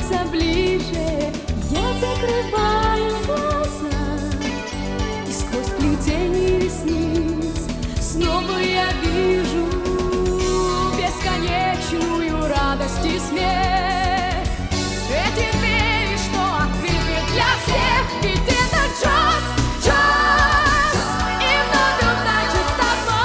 подбирается ближе, я закрываю глаза, и сквозь плетение ресниц снова я вижу бесконечную радость и смех. Эти двери, что открыты для всех, ведь это джаз, джаз, и вновь удача с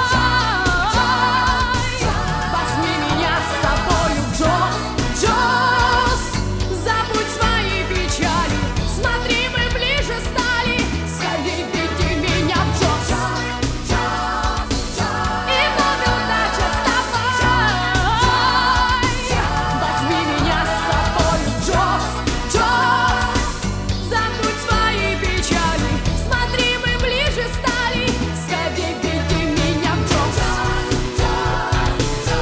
тобой. Возьми меня с собою в джаз, джаз, забудь свои печали, смотри, мы ближе стали, скорей веди меня в джаз, джаз, джаз, и вновь удача с тобой. Возьми меня с собою в джаз, джаз, забудь свои печали, смотри, мы ближе стали, скорей веди меня в джаз, джаз,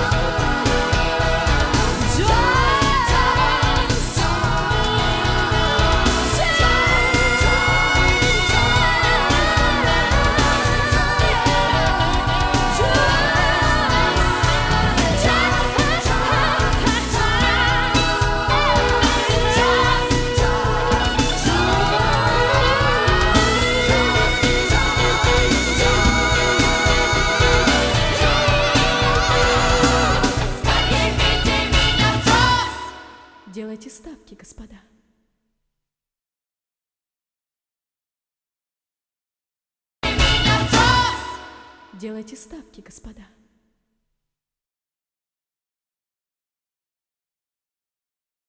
Делайте ставки, господа. Делайте ставки, господа.